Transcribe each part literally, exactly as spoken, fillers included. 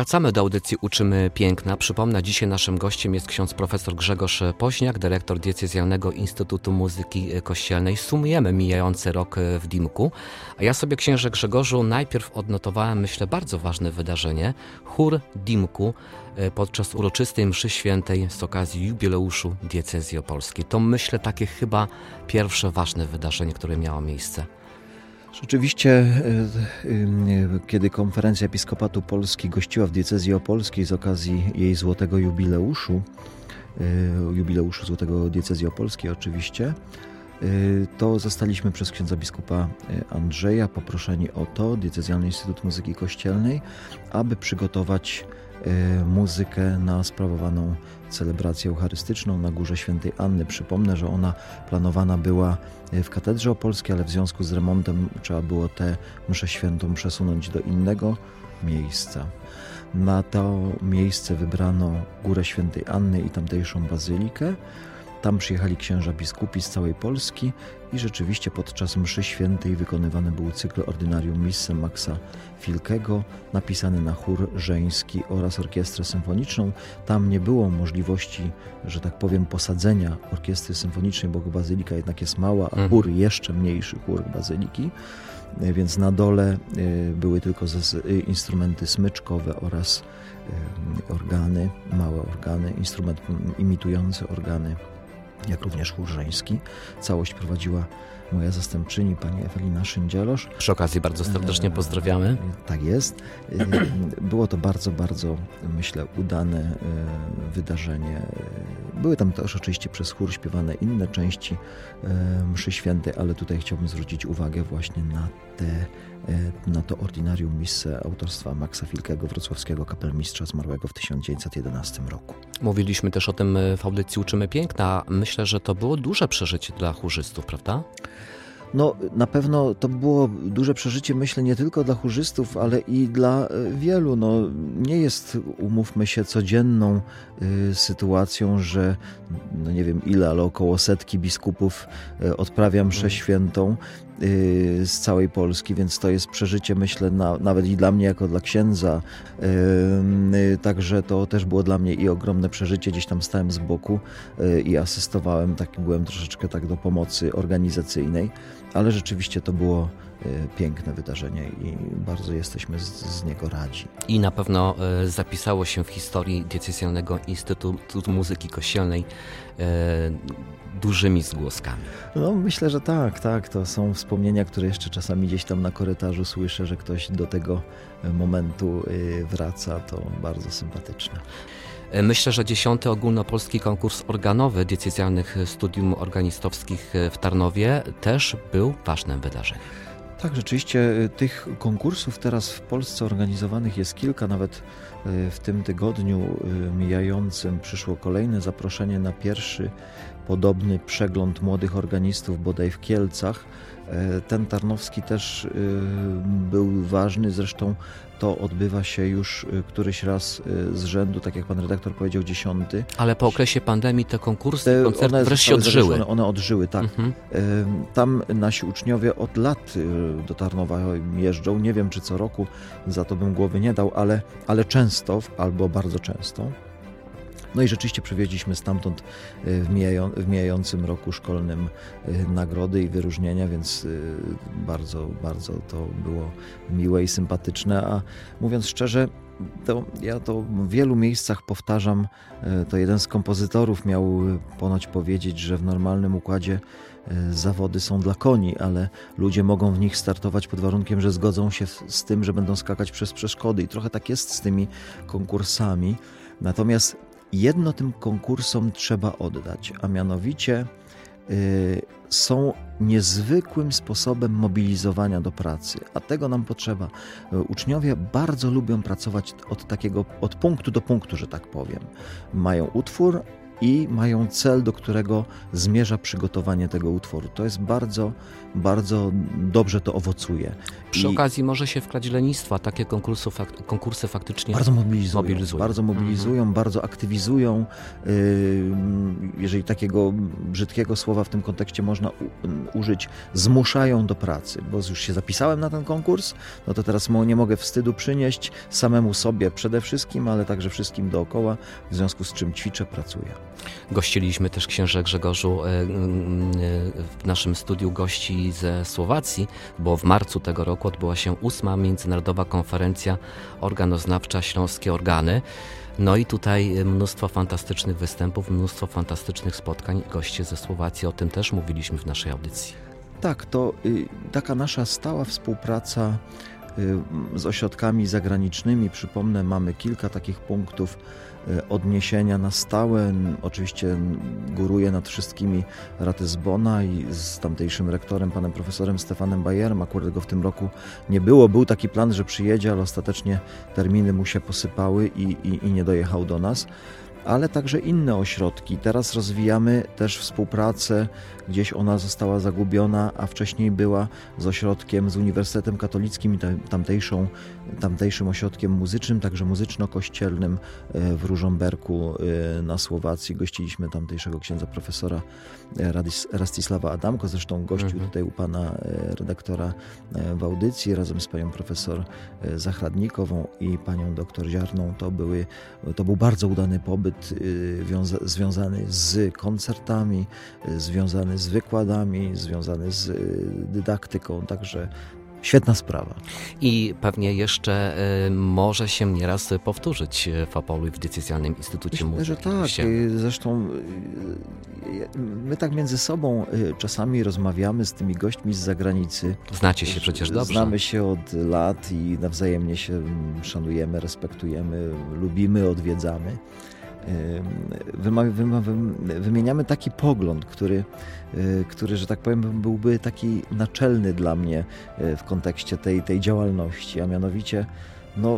Wracamy do audycji Uczymy Piękna. Przypomnę, dzisiaj naszym gościem jest ksiądz profesor Grzegorz Poźniak, dyrektor Diecezjalnego Instytutu Muzyki Kościelnej. Sumujemy mijający rok w Dimku. A ja sobie, księże Grzegorzu, najpierw odnotowałem, myślę, bardzo ważne wydarzenie. Chór Dimku podczas uroczystej mszy świętej z okazji jubileuszu Diecezji Opolskiej. To, myślę, takie chyba pierwsze ważne wydarzenie, które miało miejsce. Rzeczywiście, kiedy Konferencja Episkopatu Polski gościła w Diecezji Opolskiej z okazji jej złotego jubileuszu, jubileuszu złotego Diecezji Opolskiej oczywiście, to zostaliśmy przez księdza biskupa Andrzeja poproszeni o to, Diecezjalny Instytut Muzyki Kościelnej, aby przygotować muzykę na sprawowaną celebrację eucharystyczną na Górze Świętej Anny. Przypomnę, że ona planowana była w Katedrze Opolskiej, ale w związku z remontem trzeba było tę mszę świętą przesunąć do innego miejsca. Na to miejsce wybrano Górę Świętej Anny i tamtejszą bazylikę. Tam przyjechali księża biskupi z całej Polski i rzeczywiście podczas mszy świętej wykonywany był cykl Ordinarium Missem Maxa Filkego, napisany na chór żeński oraz orkiestrę symfoniczną. Tam nie było możliwości, że tak powiem, posadzenia orkiestry symfonicznej, bo bazylika jednak jest mała, a chór jeszcze mniejszy, chór bazyliki. Więc na dole były tylko instrumenty smyczkowe oraz organy, małe organy, instrument imitujący organy, jak również chór żeński. Całość prowadziła moja zastępczyni, pani Ewelina Szyndzielosz. Przy okazji bardzo serdecznie pozdrawiamy. E, tak jest. Było to bardzo, bardzo, myślę, udane wydarzenie. Były tam też oczywiście przez chór śpiewane inne części mszy świętej, ale tutaj chciałbym zwrócić uwagę właśnie na te na to Ordinarium Misse autorstwa Maxa Filkego, wrocławskiego kapelmistrza zmarłego w tysiąc dziewięćset jedenastym roku. Mówiliśmy też o tym w audycji Uczymy Piękna. Myślę, że to było duże przeżycie dla chórzystów, prawda? No, na pewno to było duże przeżycie, myślę, nie tylko dla chórzystów, ale i dla wielu. No, nie jest, umówmy się, codzienną y, sytuacją, że no nie wiem ile, ale około setki biskupów y, odprawia mszę świętą y, z całej Polski, więc to jest przeżycie, myślę, na, nawet i dla mnie jako dla księdza. Y, y, także to też było dla mnie i ogromne przeżycie. Gdzieś tam stałem z boku y, i asystowałem, tak, byłem troszeczkę tak do pomocy organizacyjnej. Ale rzeczywiście to było y, piękne wydarzenie i bardzo jesteśmy z, z niego radzi. I na pewno y, zapisało się w historii Diecezjalnego Instytutu Muzyki Kościelnej y, dużymi zgłoskami. No myślę, że tak, tak. To są wspomnienia, które jeszcze czasami gdzieś tam na korytarzu słyszę, że ktoś do tego momentu y, wraca. To bardzo sympatyczne. Myślę, że dziesiąty ogólnopolski konkurs organowy diecezjalnych studium organistowskich w Tarnowie też był ważnym wydarzeniem. Tak, rzeczywiście tych konkursów teraz w Polsce organizowanych jest kilka. Nawet w tym tygodniu mijającym przyszło kolejne zaproszenie na pierwszy podobny przegląd młodych organistów bodaj w Kielcach. Ten tarnowski też był ważny, zresztą to odbywa się już któryś raz z rzędu, tak jak pan redaktor powiedział, dziesiąty. Ale po okresie pandemii te konkursy, te koncerty one wreszcie odżyły. One odżyły, tak. Mhm. Tam nasi uczniowie od lat do Tarnowa jeżdżą. Nie wiem, czy co roku, za to bym głowy nie dał, ale, ale często, albo bardzo często. No i rzeczywiście przywieźliśmy stamtąd w, mijają, w mijającym roku szkolnym nagrody i wyróżnienia, więc bardzo, bardzo to było miłe i sympatyczne. A mówiąc szczerze, to ja to w wielu miejscach powtarzam, to jeden z kompozytorów miał ponoć powiedzieć, że w normalnym układzie zawody są dla koni, ale ludzie mogą w nich startować pod warunkiem, że zgodzą się z tym, że będą skakać przez przeszkody. I trochę tak jest z tymi konkursami. Natomiast jedno tym konkursom trzeba oddać, a mianowicie y, są niezwykłym sposobem mobilizowania do pracy, a tego nam potrzeba. Uczniowie bardzo lubią pracować od takiego, od punktu do punktu, że tak powiem. Mają utwór i mają cel, do którego zmierza przygotowanie tego utworu. To jest bardzo, bardzo dobrze to owocuje. Przy I okazji może się wkrać lenistwo, a takie konkursy, fak- konkursy faktycznie bardzo mobilizują, mobilizują. bardzo mobilizują, mhm. bardzo aktywizują. Jeżeli takiego brzydkiego słowa w tym kontekście można u- użyć, zmuszają do pracy, bo już się zapisałem na ten konkurs, no to teraz nie mogę wstydu przynieść samemu sobie przede wszystkim, ale także wszystkim dookoła, w związku z czym ćwiczę, pracuję. Gościliśmy też, księże Grzegorzu, w naszym studiu gości ze Słowacji, bo w marcu tego roku odbyła się ósma Międzynarodowa Konferencja Organoznawcza Śląskie Organy. No i tutaj mnóstwo fantastycznych występów, mnóstwo fantastycznych spotkań. Goście ze Słowacji, o tym też mówiliśmy w naszej audycji. Tak, to y, taka nasza stała współpraca y, z ośrodkami zagranicznymi. Przypomnę, mamy kilka takich punktów y, odniesienia na stałe. Oczywiście góruje nad wszystkimi Ratisbona i z tamtejszym rektorem, panem profesorem Stefanem Bajerem. Akurat go w tym roku nie było. Był taki plan, że przyjedzie, ale ostatecznie terminy mu się posypały i, i, i nie dojechał do nas. Ale także inne ośrodki. Teraz rozwijamy też współpracę, gdzieś ona została zagubiona, a wcześniej była z ośrodkiem, z Uniwersytetem Katolickim i tamtejszą, tamtejszym ośrodkiem muzycznym, także muzyczno-kościelnym w Ružomberku na Słowacji. Gościliśmy tamtejszego księdza profesora Rastisława Adamko, zresztą gościł mhm. tutaj u pana redaktora w audycji razem z panią profesor Zachradnikową i panią doktor Ziarną. To, były, to był bardzo udany pobyt Wiąza- związany z koncertami, związany z wykładami, związany z dydaktyką, także świetna sprawa. I pewnie jeszcze y, może się nieraz powtórzyć w Opolu i w Diecezjalnym Instytucie Muzyki. Myślę, że tak. Się... Zresztą my tak między sobą czasami rozmawiamy z tymi gośćmi z zagranicy. Znacie się przecież dobrze. Znamy się od lat i nawzajemnie się szanujemy, respektujemy, lubimy, odwiedzamy. Wymieniamy taki pogląd, który, który, że tak powiem, byłby taki naczelny dla mnie w kontekście tej, tej działalności, a mianowicie no,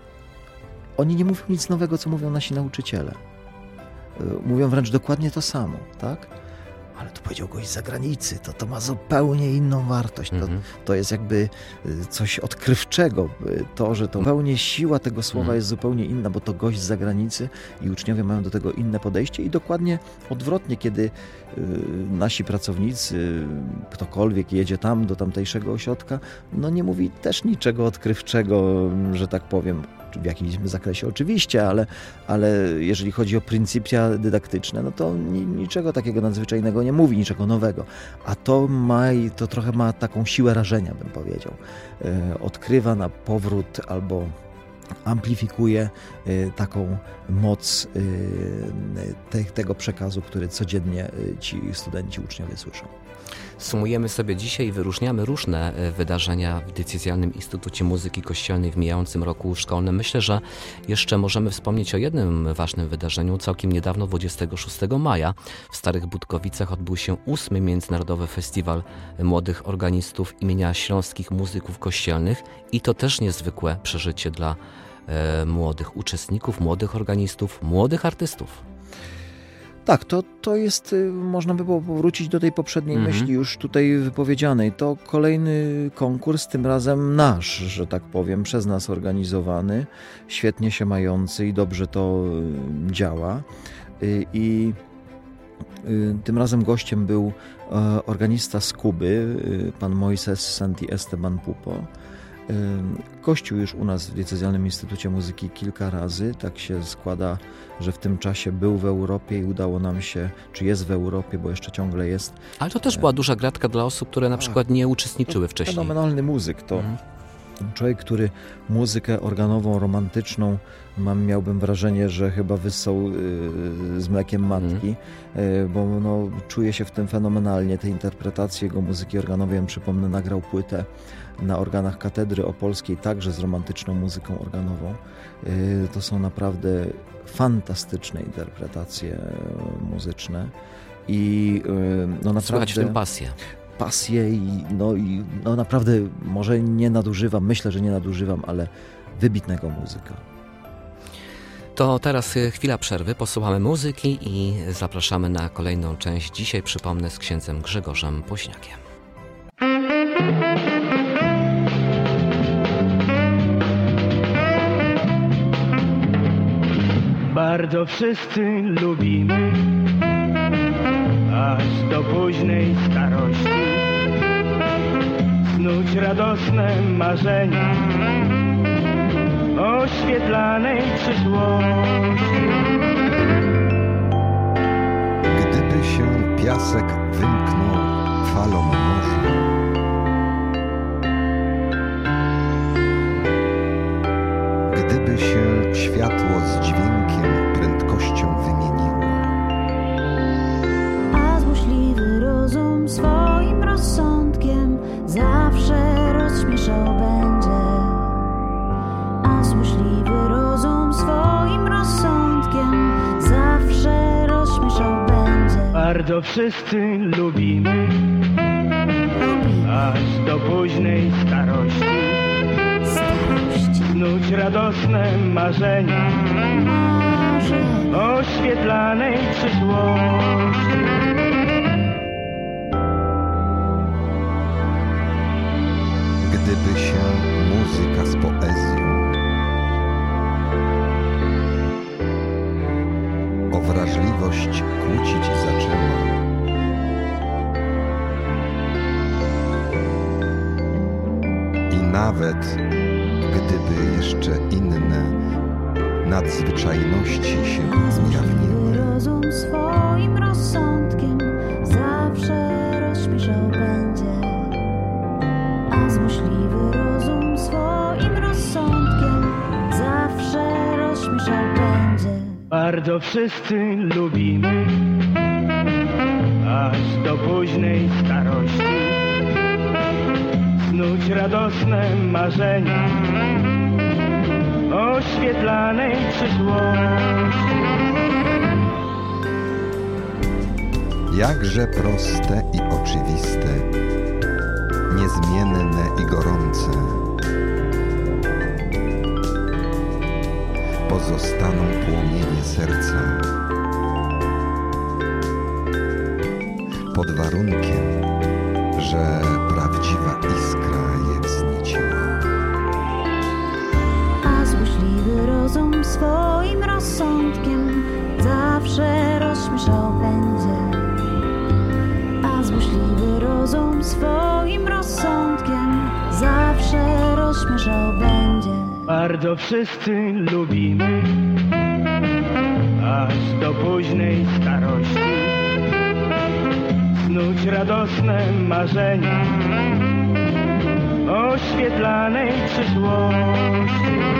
oni nie mówią nic nowego, co mówią nasi nauczyciele. Mówią wręcz dokładnie to samo, tak? Ale to powiedział gość z zagranicy, to, to ma zupełnie inną wartość. To, mm-hmm. to jest jakby coś odkrywczego. To, że to zupełnie siła tego słowa mm. jest zupełnie inna, bo to gość z zagranicy i uczniowie mają do tego inne podejście i dokładnie odwrotnie, kiedy y, nasi pracownicy, ktokolwiek jedzie tam do tamtejszego ośrodka, no nie mówi też niczego odkrywczego, że tak powiem. W jakimś zakresie oczywiście, ale, ale jeżeli chodzi o pryncypia dydaktyczne, no to ni, niczego takiego nadzwyczajnego nie mówi, niczego nowego. A to ma i to trochę ma taką siłę rażenia, bym powiedział. E, odkrywa na powrót albo amplifikuje e, taką moc e, te, tego przekazu, który codziennie ci studenci, uczniowie słyszą. Sumujemy sobie dzisiaj i wyróżniamy różne wydarzenia w Diecezjalnym Instytucie Muzyki Kościelnej w mijającym roku szkolnym. Myślę, że jeszcze możemy wspomnieć o jednym ważnym wydarzeniu. Całkiem niedawno, dwudziestego szóstego maja, w Starych Budkowicach odbył się ósmy Międzynarodowy Festiwal Młodych Organistów imienia Śląskich Muzyków Kościelnych i to też niezwykłe przeżycie dla e, młodych uczestników, młodych organistów, młodych artystów. Tak, to, to jest, można by było powrócić do tej poprzedniej mm-hmm. myśli już tutaj wypowiedzianej. To kolejny konkurs, tym razem nasz, że tak powiem, przez nas organizowany, świetnie się mający i dobrze to działa. I tym razem gościem był organista z Kuby, pan Moises Santi Esteban Pupo. Gościł już u nas w Diecezjalnym Instytucie Muzyki kilka razy. Tak się składa, że w tym czasie był w Europie i udało nam się, czy jest w Europie, bo jeszcze ciągle jest. Ale to też była duża gratka dla osób, które na przykład nie uczestniczyły to wcześniej. Fenomenalny muzyk. To mhm. człowiek, który muzykę organową, romantyczną, mam, miałbym wrażenie, że chyba wyssał yy, z mlekiem matki, mm. yy, bo no, czuje się w tym fenomenalnie. Te interpretacje jego muzyki organowej, przypomnę, nagrał płytę na organach Katedry Opolskiej, także z romantyczną muzyką organową. Yy, to są naprawdę fantastyczne interpretacje muzyczne i yy, no naprawdę... Słychać w tym pasję. pasję i, no, i no naprawdę może nie nadużywam, myślę, że nie nadużywam, ale wybitnego muzyka. To teraz chwila przerwy, posłuchamy muzyki i zapraszamy na kolejną część. Dzisiaj przypomnę z księdzem Grzegorzem Poźniakiem. Bardzo wszyscy lubimy, aż do późnej starości, snuć radosne marzenia o świetlanej przyszłości. Gdyby się piasek wymknął falom morza, gdyby się światło z dźwiękiem prędkością wymieniło, a złośliwy rozum swoim rozsądkiem zawsze rozśmieszał będzie. A złośliwy rozum swoim rozsądkiem zawsze rozśmieszał będzie. Bardzo wszyscy lubimy, aż do późnej starości, snuć radosne marzenia o świetlanej przyszłości. gdyby się muzyka z poezją o wrażliwość kłócić zaczęła, i nawet gdyby jeszcze inne nadzwyczajności się ujawniły, rozum swoim rozsądkiem zawsze rozśmieszał będzie. A złośliwy rozum swoim rozsądkiem zawsze rozśmieszał będzie. Bardzo wszyscy lubimy, aż do późnej starości, snuć radosne marzenia o świetlanej przyszłości. jakże proste i oczywiste, niezmienne i gorące, pozostaną płomienie serca, pod warunkiem, że prawdziwa iskra je wznieciła. A złośliwy rozum swoim rozsądkiem zawsze rozśmieszał będzie. A złośliwy rozum swoim rozsądkiem zawsze rozśmieszał będzie. Bardzo wszyscy lubimy, aż do późnej starości, snuć radosne marzenia o świetlanej przyszłości.